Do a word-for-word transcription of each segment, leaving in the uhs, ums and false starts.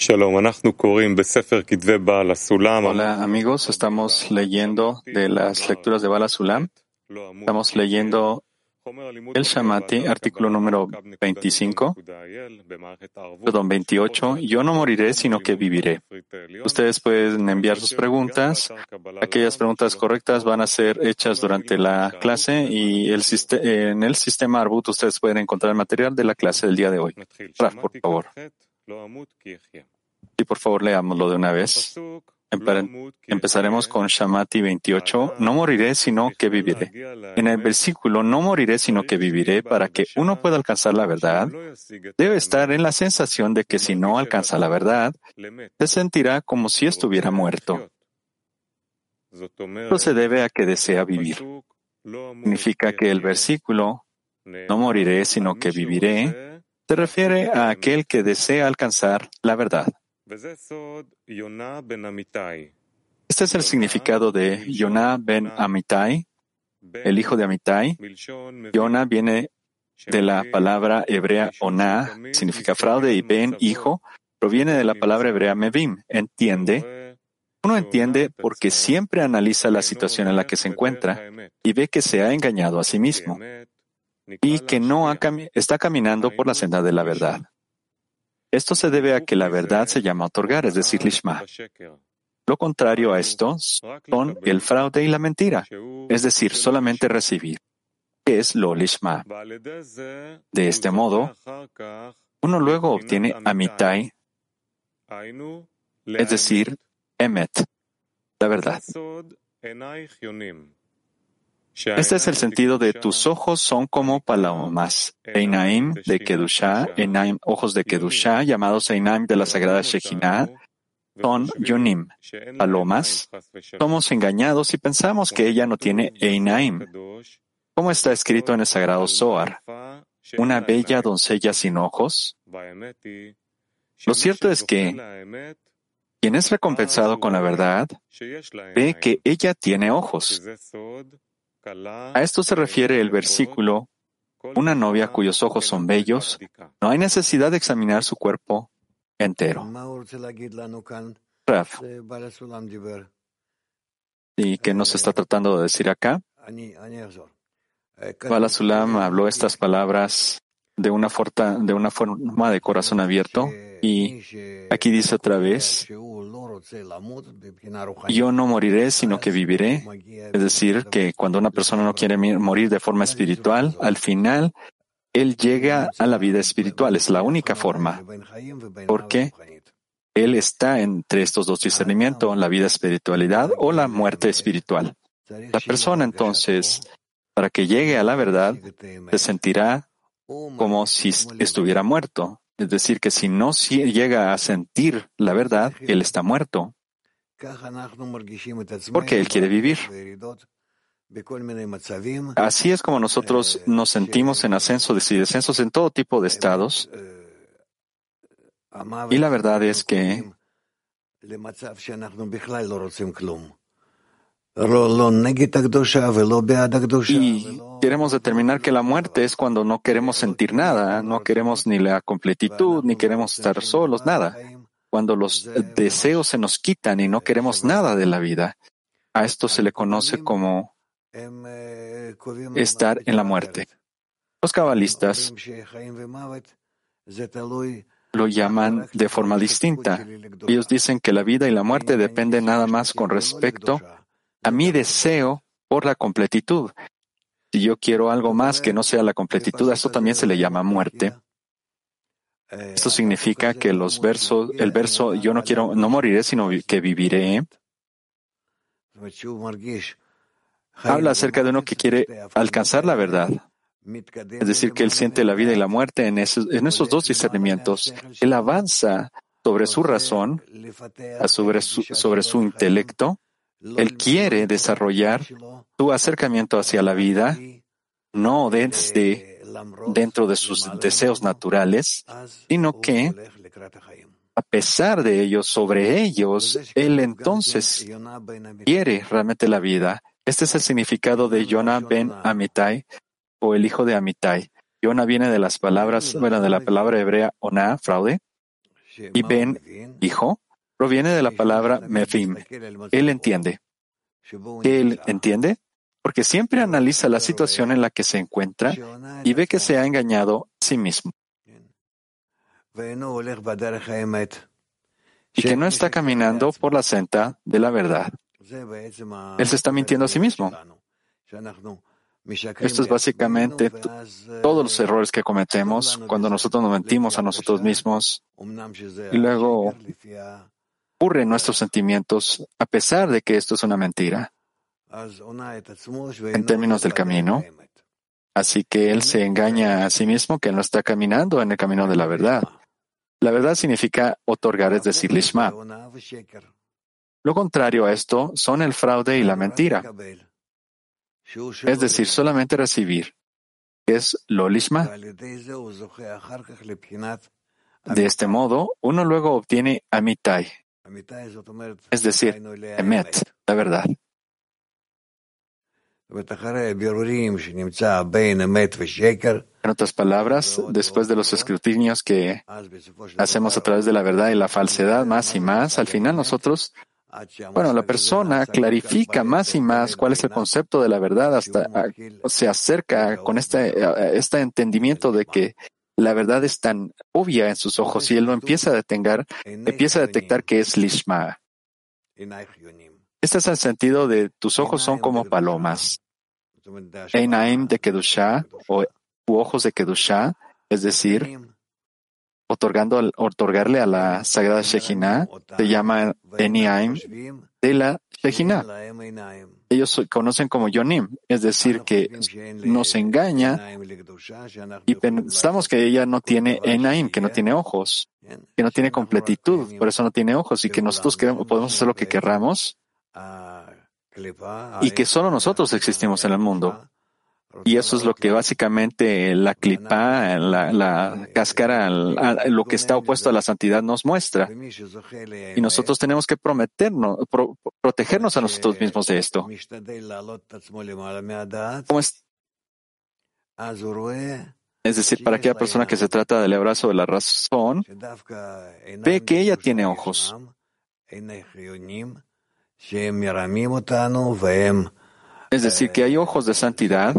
Hola amigos, estamos leyendo de las lecturas de Bala Sulam. Estamos leyendo el Shamati, artículo número veinticinco, perdón, veintiocho. Yo no moriré, sino que viviré. Ustedes pueden enviar sus preguntas. Aquellas preguntas correctas van a ser hechas durante la clase y el en el sistema Arbut ustedes pueden encontrar el material de la clase del día de hoy. Raf, por favor. Y por favor, leámoslo de una vez. Empezaremos con Shamati veintiocho. No moriré, sino que viviré. En el versículo, no moriré, sino que viviré, para que uno pueda alcanzar la verdad, debe estar en la sensación de que si no alcanza la verdad, se sentirá como si estuviera muerto. Esto se debe a que desea vivir. Significa que el versículo, no moriré, sino que viviré, se refiere a aquel que desea alcanzar la verdad. Este es el significado de Yonah ben Amittai, el hijo de Amittai. Yonah viene de la palabra hebrea oná, significa fraude, y ben, hijo, proviene de la palabra hebrea mevim, entiende. Uno entiende porque siempre analiza la situación en la que se encuentra y ve que se ha engañado a sí mismo y que no ha cami- está caminando por la senda de la verdad. Esto se debe a que la verdad se llama otorgar, es decir, lishma. Lo contrario a esto son el fraude y la mentira, es decir, solamente recibir, que es lo lishma. De este modo, uno luego obtiene amitai, es decir, emet, la verdad. Este es el sentido de tus ojos son como palomas, Einaim de Kedushá, Einaim, ojos de Kedushá, llamados Einaim de la sagrada Shekhinah, son Yonim, palomas. Somos engañados y pensamos que ella no tiene Einaim. Como está escrito en el sagrado Zohar, una bella doncella sin ojos. Lo cierto es que quien es recompensado con la verdad ve que ella tiene ojos. A esto se refiere el versículo, una novia cuyos ojos son bellos, no hay necesidad de examinar su cuerpo entero. Raf, ¿y qué nos está tratando de decir acá? Bala Sulam habló estas palabras de una, forta, de una forma de corazón abierto y aquí dice otra vez, yo no moriré, sino que viviré. Es decir, que cuando una persona no quiere morir de forma espiritual, al final, él llega a la vida espiritual. Es la única forma. Porque él está entre estos dos discernimientos, la vida espiritualidad o la muerte espiritual. La persona, entonces, para que llegue a la verdad, se sentirá como si estuviera muerto. Es decir, que si no llega a sentir la verdad, él está muerto. Porque él quiere vivir. Así es como nosotros nos sentimos en ascensos y descensos en todo tipo de estados. Y la verdad es que y queremos determinar que la muerte es cuando no queremos sentir nada, no queremos ni la completitud, ni queremos estar solos, nada. Cuando los deseos se nos quitan y no queremos nada de la vida. A esto se le conoce como estar en la muerte. Los cabalistas lo llaman de forma distinta. Ellos dicen que la vida y la muerte dependen nada más con respecto a mi deseo por la completitud. Si yo quiero algo más que no sea la completitud, a esto también se le llama muerte. Esto significa que los versos, el verso yo no quiero, no moriré, sino que viviré, habla acerca de uno que quiere alcanzar la verdad. Es decir, que él siente la vida y la muerte en esos, en esos dos discernimientos. Él avanza sobre su razón, sobre su, sobre su intelecto. Él quiere desarrollar su acercamiento hacia la vida, no desde dentro de sus deseos naturales, sino que, a pesar de ellos, sobre ellos, él entonces quiere realmente la vida. Este es el significado de Yonah ben Amittai, o el hijo de Amittai. Yonah viene de las palabras, bueno, de la palabra hebrea oná, fraude, Y Ben, hijo, proviene de la palabra mevim. Él entiende. ¿Qué él entiende? Porque siempre analiza la situación en la que se encuentra y ve que se ha engañado a sí mismo. Y que no está caminando por la senda de la verdad. Él se está mintiendo a sí mismo. Esto es básicamente t- todos los errores que cometemos cuando nosotros nos mentimos a nosotros mismos y luego ocurre en nuestros sentimientos a pesar de que esto es una mentira en términos del camino. Así que él se engaña a sí mismo que él no está caminando en el camino de la verdad. La verdad significa otorgar, es decir, lishma. Lo contrario a esto son el fraude y la mentira. Es decir, solamente recibir, que es lo lishma. De este modo, uno luego obtiene amitai, es decir, emet, la verdad. En otras palabras, después de los escrutinios que hacemos a través de la verdad y la falsedad más y más, al final nosotros, bueno, la persona clarifica más y más cuál es el concepto de la verdad hasta a, se acerca con este, a, este entendimiento de que la verdad es tan obvia en sus ojos y él lo empieza a detectar, empieza a detectar que es lishma. Este es el sentido de tus ojos son como palomas. Einaim de Kedushá o u ojos de Kedushá, es decir, otorgando al, otorgarle a la sagrada Shejinah, se llama Einaim de la Shejinah. Ellos conocen como Yonim, es decir, que nos engaña y pensamos que ella no tiene Einaim, que no tiene ojos, que no tiene completitud, por eso no tiene ojos y que nosotros queremos, podemos hacer lo que querramos y que solo nosotros existimos en el mundo. Y eso es lo que básicamente la clipa, la, la cáscara, la, lo que está opuesto a la santidad nos muestra. Y nosotros tenemos que prometernos, pro, protegernos a nosotros mismos de esto. ¿Cómo es? Es decir, para aquella persona que se trata del abrazo de la razón, ve que ella tiene ojos. Es decir, que hay ojos de santidad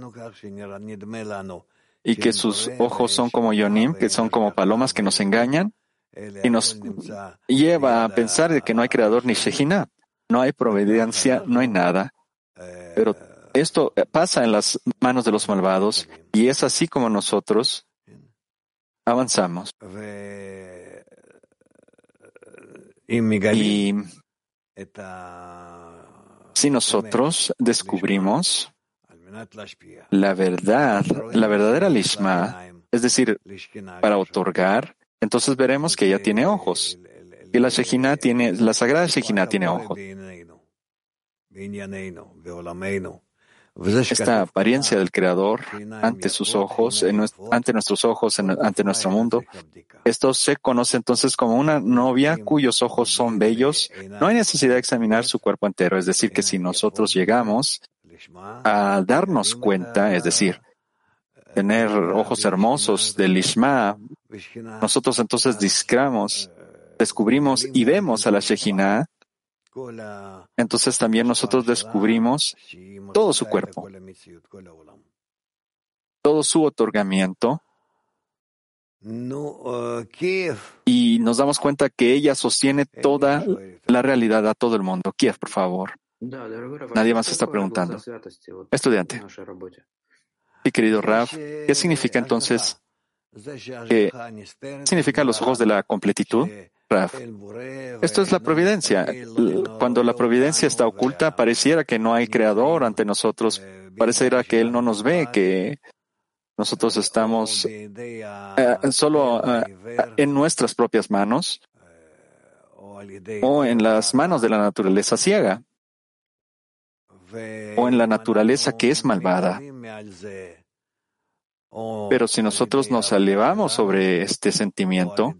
y que sus ojos son como Yonim, que son como palomas que nos engañan y nos lleva a pensar de que no hay creador ni Shejinah, no hay providencia, no hay nada. Pero esto pasa en las manos de los malvados y es así como nosotros avanzamos. Y si nosotros descubrimos la verdad, la verdadera lishma, es decir, para otorgar, entonces veremos que ella tiene ojos, que la Shejinah tiene, la sagrada Shejinah tiene ojos. Esta apariencia del Creador ante sus ojos, en, ante nuestros ojos, en, ante nuestro mundo, esto se conoce entonces como una novia cuyos ojos son bellos. No hay necesidad de examinar su cuerpo entero, es decir, que si nosotros llegamos a darnos cuenta, es decir, tener ojos hermosos del Lishma, nosotros entonces discramos, descubrimos y vemos a la Shejinah, entonces también nosotros descubrimos todo su cuerpo, todo su otorgamiento, y nos damos cuenta que ella sostiene toda la realidad a todo el mundo. Kiev, por favor. Nadie más está preguntando. Estudiante. Sí, querido Raf, ¿qué significa entonces? ¿Qué significan los ojos de la completitud? Raf. Esto es la providencia. Cuando la providencia está oculta, pareciera que no hay creador ante nosotros. Pareciera que Él no nos ve, que nosotros estamos eh, solo eh, en nuestras propias manos o en las manos de la naturaleza ciega o en la naturaleza que es malvada. Pero si nosotros nos elevamos sobre este sentimiento,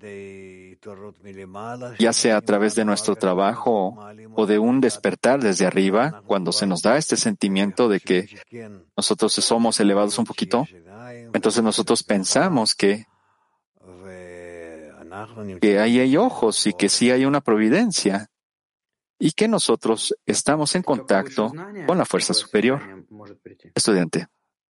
ya sea a través de nuestro trabajo o de un despertar desde arriba, cuando se nos da este sentimiento de que nosotros somos elevados un poquito, entonces nosotros pensamos que que ahí hay ojos y que sí hay una providencia y que nosotros estamos en contacto con la fuerza superior. Estudiante.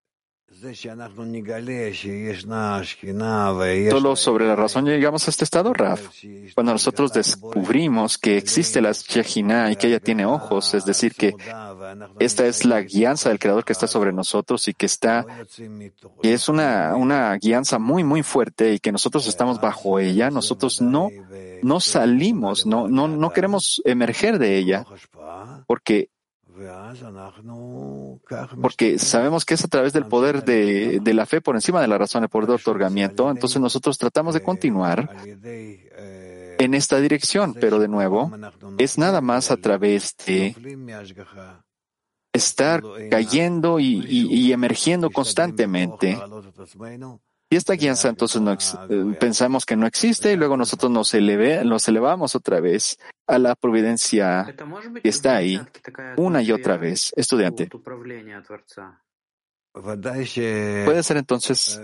Solo sobre la razón llegamos a este estado, Raf. Cuando nosotros descubrimos que existe la Shejinah y que ella tiene ojos, es decir, que esta es la guianza del Creador que está sobre nosotros y que está, que es una, una guianza muy, muy fuerte y que nosotros estamos bajo ella, nosotros no, no salimos, no, no, no queremos emerger de ella, porque Porque sabemos que es a través del poder de, de la fe por encima de la razón, el poder de otorgamiento. Entonces nosotros tratamos de continuar en esta dirección, pero de nuevo, es nada más a través de estar cayendo y, y, y emergiendo constantemente. Y esta guianza entonces no ex, eh, pensamos que no existe y luego nosotros nos, eleve, nos elevamos otra vez a la providencia que está ahí una y otra vez. Estudiante. Puede ser entonces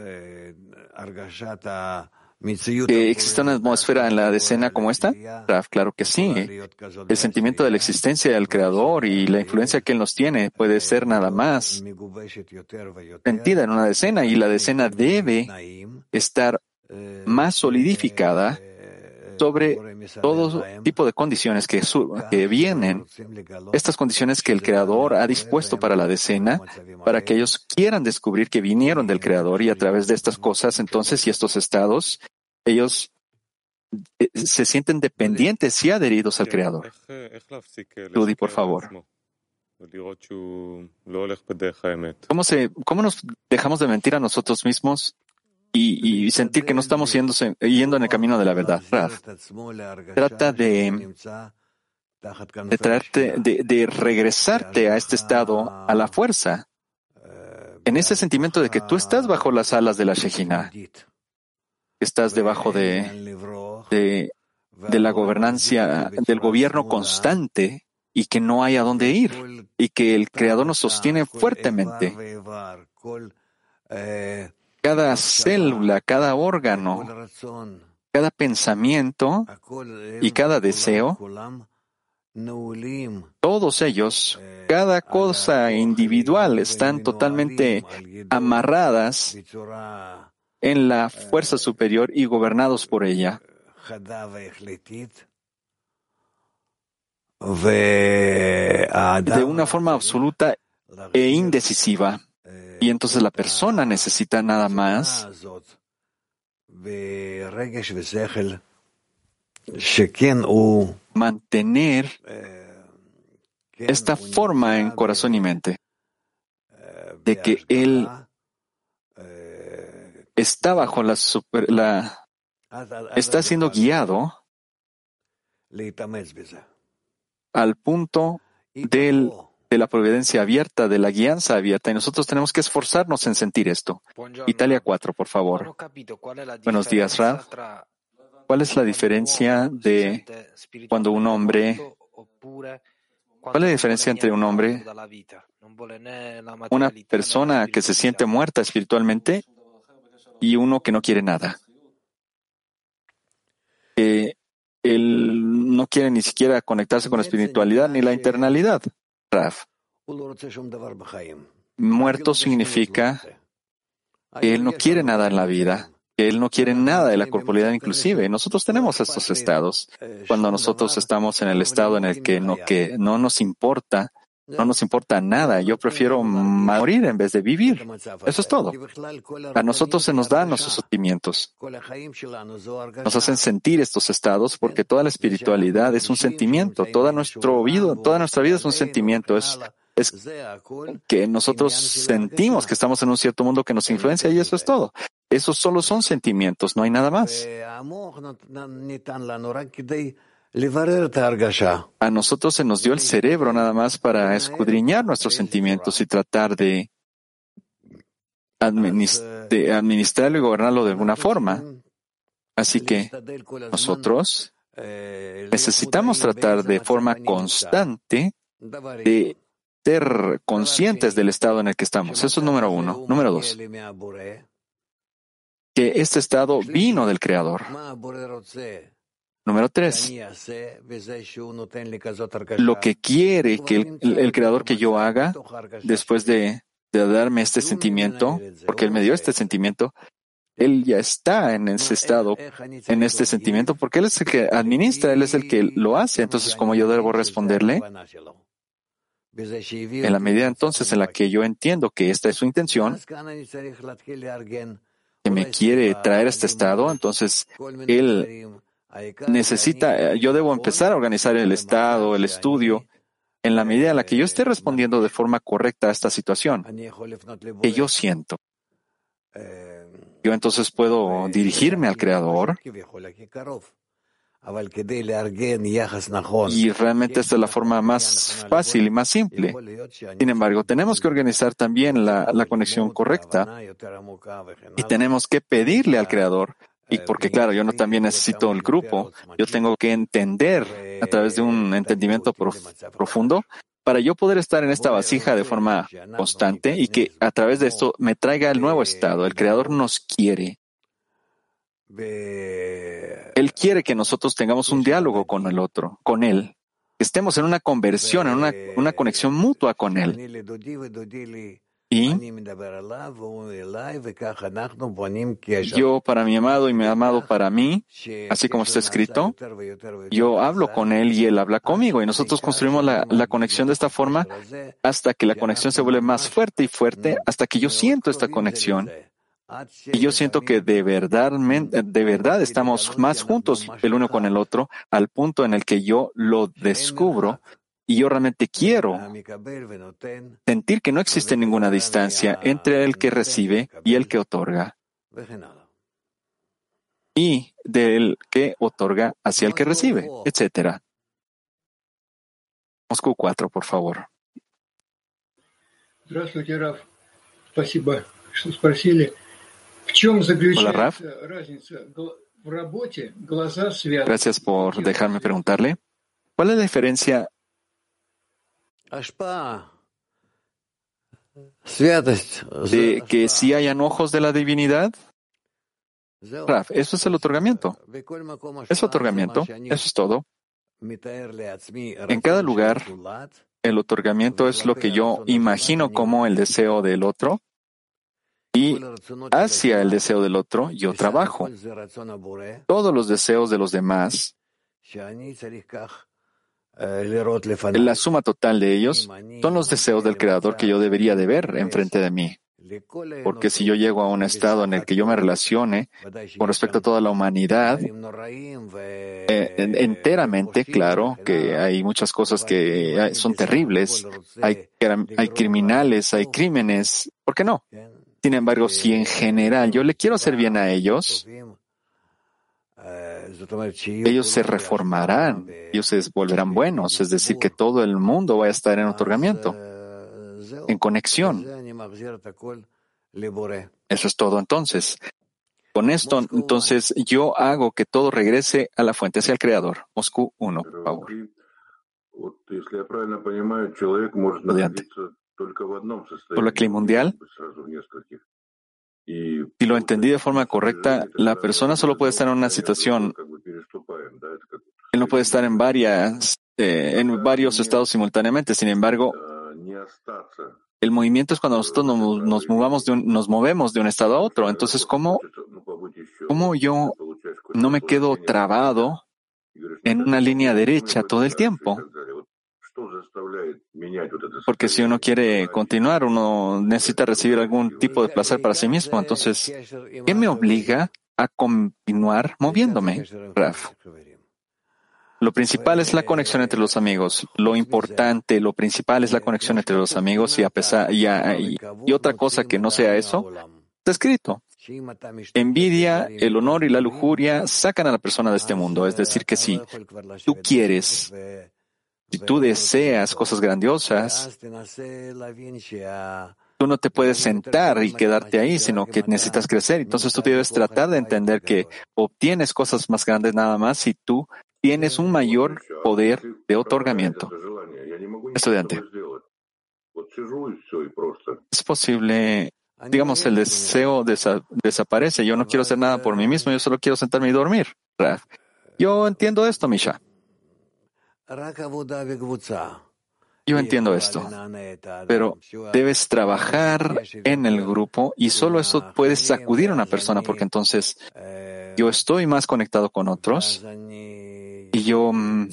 que exista una atmósfera en la decena como esta. Raf, claro que sí. El sentimiento de la existencia del Creador y la influencia que Él nos tiene puede ser nada más sentida en una decena y la decena debe estar más solidificada sobre todo tipo de condiciones que, que vienen, estas condiciones que el Creador ha dispuesto para la decena, para que ellos quieran descubrir que vinieron del Creador y a través de estas cosas, entonces, y estos estados, ellos se sienten dependientes y adheridos al Creador. Rudy, por favor. ¿Cómo, se, ¿Cómo nos dejamos de mentir a nosotros mismos y, y sentir que no estamos yendo, yendo en el camino de la verdad? Raf, trata de, de, traerte, de, de regresarte a este estado a la fuerza, en ese sentimiento de que tú estás bajo las alas de la Shejinah, estás debajo de, de, de la gobernancia, del gobierno constante, y que no hay a dónde ir, y que el Creador nos sostiene fuertemente. Cada célula, cada órgano, cada pensamiento y cada deseo, todos ellos, cada cosa individual, están totalmente amarradas en la fuerza superior y gobernados por ella. De una forma absoluta e indecisiva. Y entonces la persona necesita nada más mantener esta forma en corazón y mente de que él está bajo la, super, la está siendo guiado al punto del, de la providencia abierta, de la guianza abierta, y nosotros tenemos que esforzarnos en sentir esto. Italia cuatro, por favor. Buenos días, Raf. ¿Cuál es la diferencia de cuando un hombre... ¿Cuál es la diferencia entre un hombre, una persona que se siente muerta espiritualmente y uno que no quiere nada? Que él no quiere ni siquiera conectarse con la espiritualidad ni la internalidad. Raf. Muerto significa que él no quiere nada en la vida, que él no quiere nada de la corporalidad inclusive. Nosotros tenemos estos estados. Cuando nosotros estamos en el estado en el que no, que no nos importa, no nos importa nada. Yo prefiero morir en vez de vivir. Eso es todo. A nosotros se nos dan nuestros sentimientos. Nos hacen sentir estos estados porque toda la espiritualidad es un sentimiento. Toda, nuestro vida, toda nuestra vida es un sentimiento. Es, es que nosotros sentimos que estamos en un cierto mundo que nos influencia y eso es todo. Esos solo son sentimientos, no hay nada más. A nosotros se nos dio el cerebro nada más para escudriñar nuestros sentimientos y tratar de, administ- de administrarlo y gobernarlo de alguna forma. Así que nosotros necesitamos tratar de forma constante de ser conscientes del estado en el que estamos. Eso es número uno. Número dos. que este estado vino del Creador. Número tres, lo que quiere que el, el, el Creador que yo haga después de, de darme este sentimiento, porque Él me dio este sentimiento, Él ya está en ese estado, en este sentimiento, porque Él es el que administra, Él es el que lo hace. Entonces, ¿cómo yo debo responderle? En la medida entonces en la que yo entiendo que esta es su intención, que me quiere traer a este estado, entonces Él necesita, yo debo empezar a organizar el estado, el estudio, en la medida en la que yo esté respondiendo de forma correcta a esta situación que yo siento. Yo entonces puedo dirigirme al Creador, y realmente esta es la forma más fácil y más simple. Sin embargo, tenemos que organizar también la, la conexión correcta y tenemos que pedirle al Creador. Y porque, claro, yo no también necesito el grupo, yo tengo que entender a través de un entendimiento prof- profundo para yo poder estar en esta vasija de forma constante y que a través de esto me traiga el nuevo estado. El Creador nos quiere. Él quiere que nosotros tengamos un diálogo con el otro, con Él, que estemos en una conversión, en una, una conexión mutua con Él. Y yo para mi amado y mi amado para mí, así como está escrito, yo hablo con Él y Él habla conmigo, y nosotros construimos la, la conexión de esta forma hasta que la conexión se vuelve más fuerte y fuerte, hasta que yo siento esta conexión. Y yo siento que de verdad, de verdad estamos más juntos el uno con el otro, al punto en el que yo lo descubro y yo realmente quiero sentir que no existe ninguna distancia entre el que recibe y el que otorga, y del que otorga hacia el que recibe, etcétera. Moscú cuatro, por favor. Здравствуйте, Раф. Спасибо, что спросили. Hola, Raf. Gracias por dejarme preguntarle. ¿Cuál es la diferencia de que sí hayan ojos de la divinidad? Raf, eso es el otorgamiento. Es otorgamiento, eso es todo. En cada lugar, el otorgamiento es lo que yo imagino como el deseo del otro, y hacia el deseo del otro yo trabajo. Todos los deseos de los demás, la suma total de ellos, son los deseos del Creador que yo debería de ver enfrente de mí. Porque si yo llego a un estado en el que yo me relacione con respecto a toda la humanidad, eh, enteramente, claro, que hay muchas cosas que son terribles, hay, hay criminales, hay crímenes, ¿por qué no? Sin embargo, si en general yo le quiero hacer bien a ellos, ellos se reformarán, ellos se volverán buenos, es decir, que todo el mundo va a estar en otorgamiento, en conexión. Eso es todo entonces. Con esto, entonces, yo hago que todo regrese a la fuente, hacia el Creador. Moscú uno, por favor. Adelante. Por la clima mundial, si lo entendí de forma correcta, la persona solo puede estar en una situación, él no puede estar en varias, eh, en varios estados simultáneamente. Sin embargo, el movimiento es cuando nosotros nos, nos, movamos de un, nos movemos de un estado a otro. Entonces, ¿cómo, cómo yo no me quedo trabado en una línea derecha todo el tiempo? Porque si uno quiere continuar, uno necesita recibir algún tipo de placer para sí mismo. Entonces, ¿qué me obliga a continuar moviéndome, Raf? Lo principal es la conexión entre los amigos. Lo importante, lo principal es la conexión entre los amigos, y a pesar y, a, y, y otra cosa que no sea eso, está escrito. Envidia, el honor y la lujuria sacan a la persona de este mundo. Es decir, que si tú quieres, si tú deseas cosas grandiosas, tú no te puedes sentar y quedarte ahí, sino que necesitas crecer. Entonces tú debes tratar de entender que obtienes cosas más grandes nada más si tú tienes un mayor poder de otorgamiento. Estudiante. ¿Es posible digamos, el deseo desa- desaparece. Yo no quiero hacer nada por mí mismo, yo solo quiero sentarme y dormir. Rav. Yo entiendo esto, Misha. Yo entiendo esto, pero debes trabajar en el grupo y solo eso puede sacudir a una persona, porque entonces yo estoy más conectado con otros y yo, mm,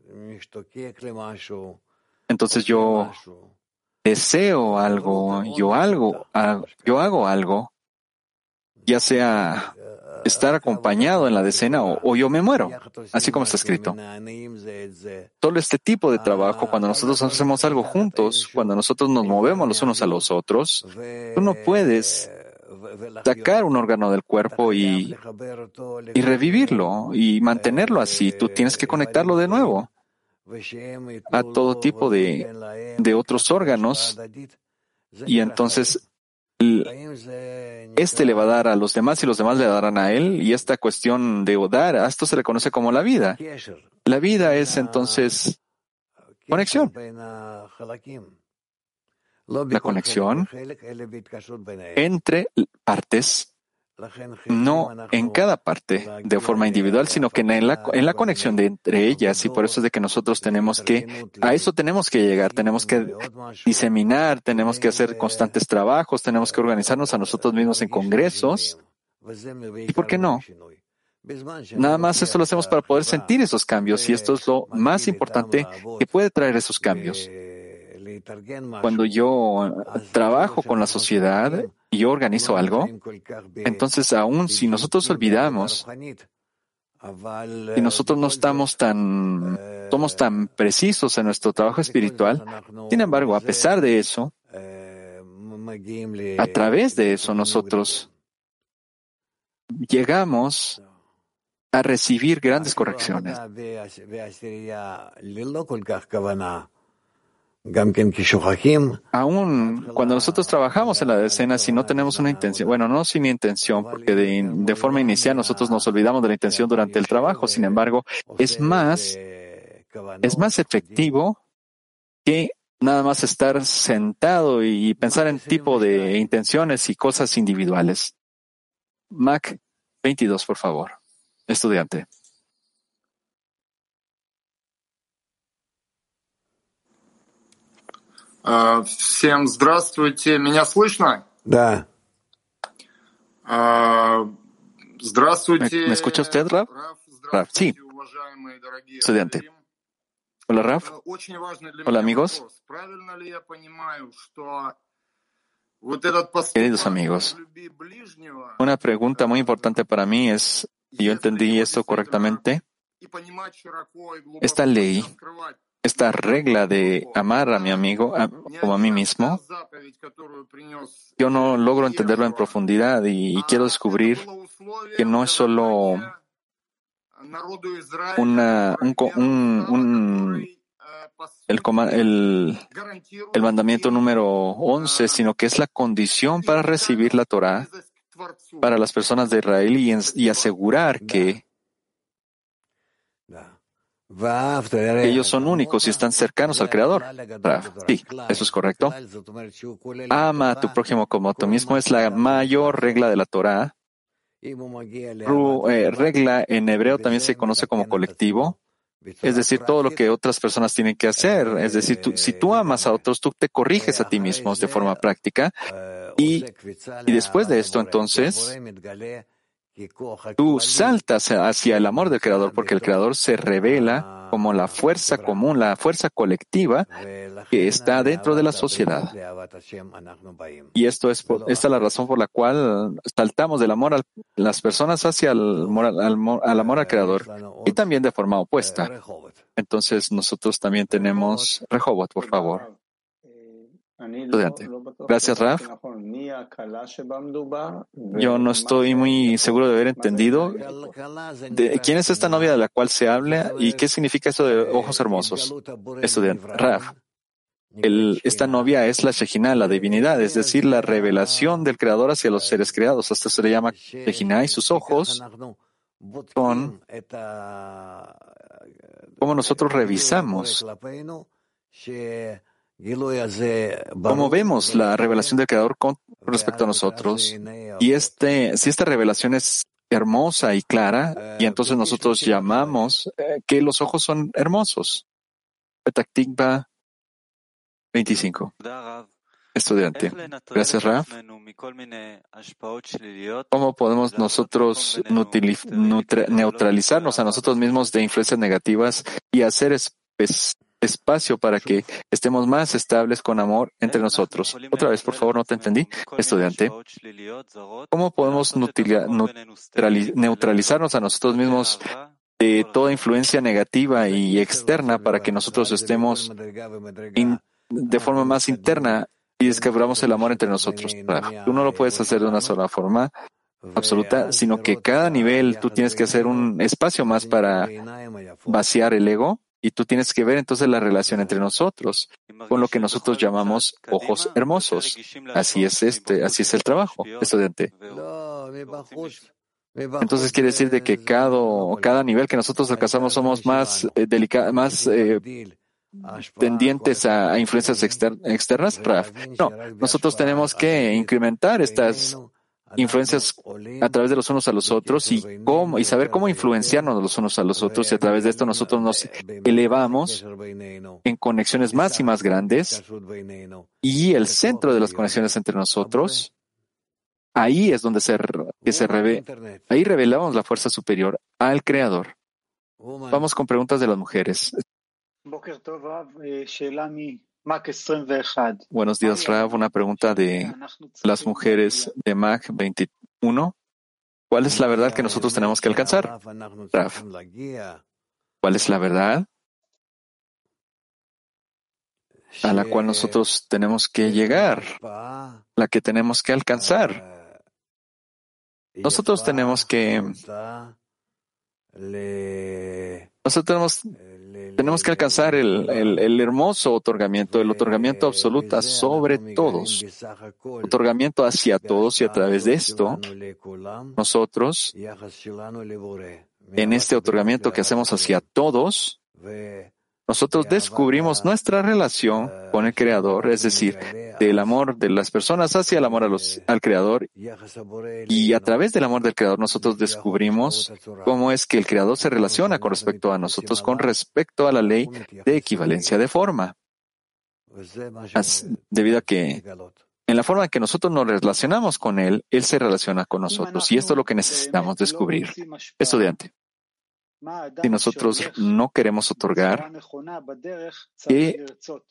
entonces yo deseo algo, yo algo, ha- yo hago algo, ya sea estar acompañado en la decena o, o yo me muero, así como está escrito. Solo este tipo de trabajo, cuando nosotros hacemos algo juntos, cuando nosotros nos movemos los unos a los otros, tú no puedes sacar un órgano del cuerpo y, y revivirlo y mantenerlo así. Tú tienes que conectarlo de nuevo a todo tipo de, de otros órganos y entonces l- este le va a dar a los demás y los demás le darán a él, y esta cuestión de dar, a esto se le conoce como la vida. La vida es entonces conexión, la conexión entre partes, no en cada parte de forma individual, sino que en la, en la conexión de entre ellas, y por eso es de que nosotros tenemos que, a eso tenemos que llegar, tenemos que diseminar, tenemos que hacer constantes trabajos, tenemos que organizarnos a nosotros mismos en congresos, y ¿por qué no? Nada más esto lo hacemos para poder sentir esos cambios, y esto es lo más importante que puede traer esos cambios. Cuando yo trabajo con la sociedad y yo organizo algo, entonces aún si nosotros olvidamos, si nosotros no estamos tan, somos tan precisos en nuestro trabajo espiritual, sin embargo, a pesar de eso, a través de eso nosotros llegamos a recibir grandes correcciones. Aún cuando nosotros trabajamos en la decena, si no tenemos una intención, bueno, no sin intención, porque de, de forma inicial nosotros nos olvidamos de la intención durante el trabajo, sin embargo, es más, es más efectivo que nada más estar sentado y pensar en tipo de intenciones y cosas individuales. Mac veintidós, por favor, estudiante. Uh, Всем здравствуйте. Меня слышно? Да. Uh, Здравствуйте. ¿Me, ¿Me escucha usted, Rav? Rav, sí. Estudiante. Hola, Rav. Hola, amigos. Queridos amigos, una pregunta muy importante para mí es, si yo entendí esto correctamente, esta ley, esta regla de amar a mi amigo a, como a mí mismo, yo no logro entenderlo en profundidad y, y quiero descubrir que no es solo una, un, un, un el, el, el mandamiento número once, sino que es la condición para recibir la Torá para las personas de Israel y, y asegurar que ellos son únicos y están cercanos al Creador. Sí, eso es correcto. Ama a tu prójimo como a tú mismo es la mayor regla de la Torá. Eh, regla en hebreo también se conoce como colectivo, es decir, todo lo que otras personas tienen que hacer. Es decir, tú, si tú amas a otros, tú te corriges a ti mismo de forma práctica y, y después de esto, entonces, tú saltas hacia el amor del Creador, porque el Creador se revela como la fuerza común, la fuerza colectiva que está dentro de la sociedad. Y esto es por, esta es la razón por la cual saltamos del amor a las personas hacia el amor, al, al amor al Creador, y también de forma opuesta. Entonces nosotros también tenemos Rehovot, por favor. Estudiante. Gracias, Raf. Yo no estoy muy seguro de haber entendido de quién es esta novia de la cual se habla y qué significa eso de ojos hermosos. Estudiante. Raf. El, esta novia es la Shejinah, la divinidad, es decir, la revelación del Creador hacia los seres creados. Hasta se le llama Shejinah, y sus ojos son como nosotros revisamos, cómo vemos la revelación del Creador con con respecto a nosotros. Y este, si esta revelación es hermosa y clara, y entonces nosotros llamamos eh, que los ojos son hermosos. Petah Tikva veinticinco. Estudiante. Gracias, Rav. ¿Cómo podemos nosotros nutili- nutre- neutralizarnos a nosotros mismos de influencias negativas y hacer espe- espacio para que estemos más estables con amor entre nosotros? Otra vez, por favor, no te entendí, estudiante. ¿Cómo podemos nutili- neutrali- neutralizarnos a nosotros mismos de toda influencia negativa y externa para que nosotros estemos in- de forma más interna y descubramos el amor entre nosotros? Tú no lo puedes hacer de una sola forma absoluta, sino que cada nivel tú tienes que hacer un espacio más para vaciar el ego y tú tienes que ver entonces la relación entre nosotros con lo que nosotros llamamos ojos hermosos. Así es este, así es el trabajo, estudiante. Entonces quiere decir de que cada, cada nivel que nosotros alcanzamos somos más eh, delicados, más eh, tendientes a, a influencias exter- externas. Raf. No, nosotros tenemos que incrementar estas influencias a través de los unos a los otros y cómo y saber cómo influenciarnos los unos a los otros, y a través de esto nosotros nos elevamos en conexiones más y más grandes, y el centro de las conexiones entre nosotros, ahí es donde se, que se reve, ahí revelamos la fuerza superior al Creador. Vamos con preguntas de las mujeres. Buenos días, Rav. Una pregunta de las mujeres de M A C veintiuno. ¿Cuál es la verdad que nosotros tenemos que alcanzar? Rav. ¿Cuál es la verdad a la cual nosotros tenemos que llegar? La que tenemos que alcanzar. Nosotros tenemos que nosotros tenemos, tenemos que alcanzar el, el, el hermoso otorgamiento, el otorgamiento absoluto sobre todos, otorgamiento hacia todos, y a través de esto, nosotros, en este otorgamiento que hacemos hacia todos, nosotros descubrimos nuestra relación con el Creador, es decir, del amor de las personas hacia el amor a los, al Creador, y a través del amor del Creador nosotros descubrimos cómo es que el Creador se relaciona con respecto a nosotros, con respecto a la ley de equivalencia de forma. As, debido a que en la forma en que nosotros nos relacionamos con Él, Él se relaciona con nosotros, y esto es lo que necesitamos descubrir. Estudiante. Si nosotros no queremos otorgar, ¿qué,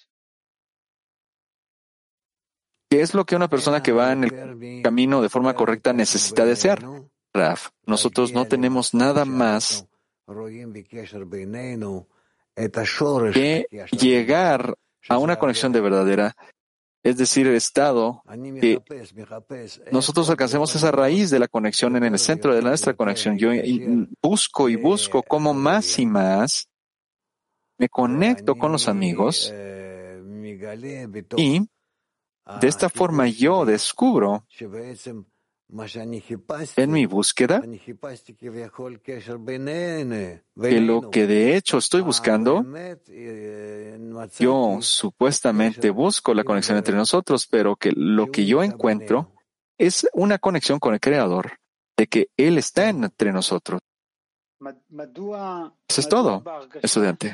¿qué es lo que una persona que va en el camino de forma correcta necesita desear? Raf, nosotros no tenemos nada más que llegar a una conexión de verdadera, es decir, el estado que nosotros alcancemos esa raíz de la conexión en el centro de nuestra conexión. Yo busco y busco cómo más y más me conecto con los amigos, y de esta forma yo descubro en mi búsqueda que lo que de hecho estoy buscando, yo supuestamente busco la conexión entre nosotros, pero que lo que yo encuentro es una conexión con el Creador, de que Él está entre nosotros. Eso es todo, estudiante.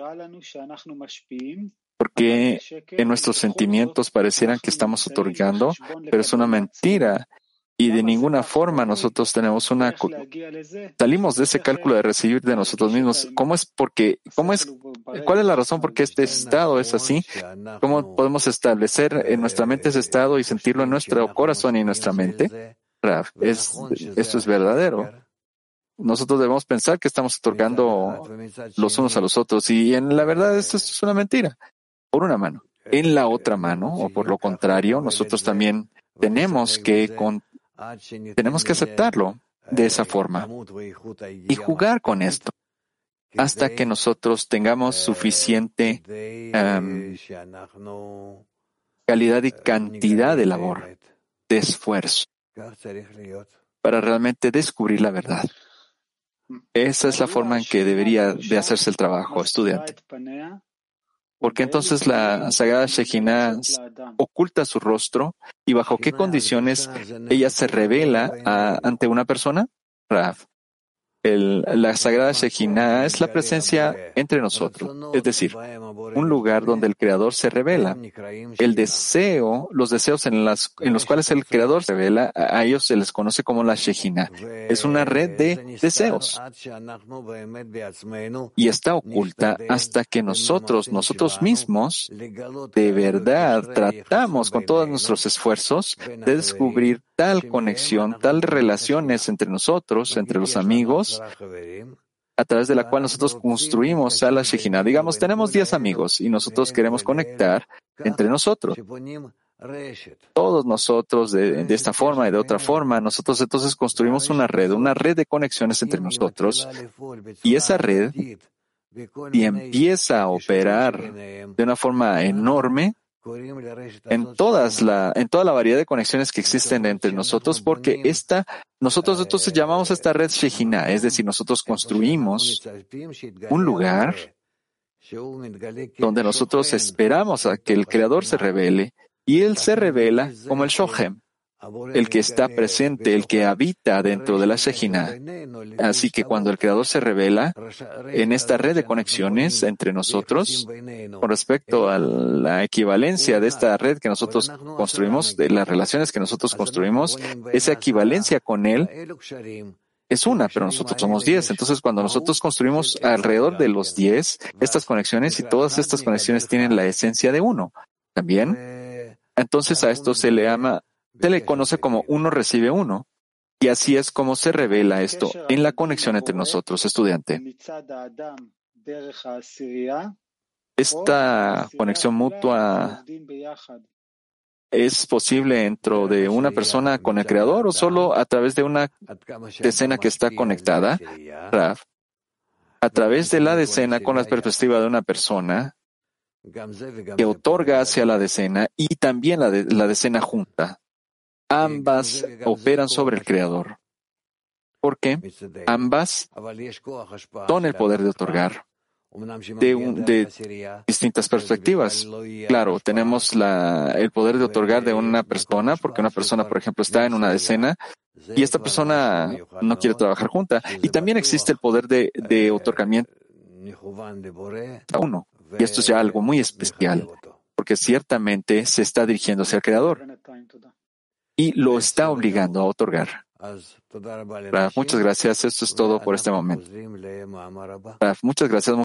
Porque en nuestros sentimientos parecieran que estamos otorgando, pero es una mentira. Y de ninguna forma nosotros tenemos una, salimos de ese cálculo de recibir de nosotros mismos. ¿Cómo es porque, cómo es, cuál es la razón por qué este estado es así? ¿Cómo podemos establecer en nuestra mente ese estado y sentirlo en nuestro corazón y en nuestra mente? Raf, es, esto es verdadero. Nosotros debemos pensar que estamos otorgando los unos a los otros, y en la verdad esto es una mentira. Por una mano. En la otra mano, o por lo contrario, nosotros también tenemos que con, tenemos que aceptarlo de esa forma y jugar con esto hasta que nosotros tengamos suficiente um, calidad y cantidad de labor, de esfuerzo, para realmente descubrir la verdad. Esa es la forma en que debería de hacerse el trabajo, estudiante. Porque entonces la sagrada Shejina oculta su rostro y bajo qué condiciones ella se revela a, ante una persona. Rav. El, la sagrada Shejina es la presencia entre nosotros, es decir, un lugar donde el Creador se revela. El deseo, los deseos en, las, en los cuales el Creador se revela, a ellos se les conoce como la Shejina. Es una red de deseos. Y está oculta hasta que nosotros, nosotros mismos, de verdad tratamos con todos nuestros esfuerzos de descubrir tal conexión, tal relaciones entre nosotros, entre los amigos, a través de la cual nosotros construimos a la Shejina. Digamos, tenemos diez amigos y nosotros queremos conectar entre nosotros. Todos nosotros, de, de esta forma y de otra forma, nosotros entonces construimos una red, una red de conexiones entre nosotros. Y esa red, si empieza a operar de una forma enorme, en todas la, en toda la variedad de conexiones que existen entre nosotros, porque esta, nosotros entonces llamamos a esta red Shejina, es decir, nosotros construimos un lugar donde nosotros esperamos a que el Creador se revele, y Él se revela como el Shohem, el que está presente, el que habita dentro de la Shejina. Así que cuando el Creador se revela en esta red de conexiones entre nosotros, con respecto a la equivalencia de esta red que nosotros construimos, de las relaciones que nosotros construimos, esa equivalencia con Él es una, pero nosotros somos diez. Entonces, cuando nosotros construimos alrededor de los diez estas conexiones, y todas estas conexiones tienen la esencia de uno también, entonces a esto se le llama Se le conoce como uno recibe uno. Y así es como se revela esto en la conexión entre nosotros, estudiante. Esta conexión mutua es posible dentro de una persona con el Creador o solo a través de una decena que está conectada, Rav, a través de la decena con la perspectiva de una persona que otorga hacia la decena y también la, de, la decena junta. Ambas operan sobre el Creador, porque ambas son el poder de otorgar de, un, de distintas perspectivas. Claro, tenemos la, el poder de otorgar de una persona, porque una persona, por ejemplo, está en una decena y esta persona no quiere trabajar junta. Y también existe el poder de, de otorgamiento a uno. Y esto es ya algo muy especial, porque ciertamente se está dirigiendo hacia el Creador y lo está obligando a otorgar. Raf, muchas gracias. Esto es todo por este momento. Raf, muchas gracias.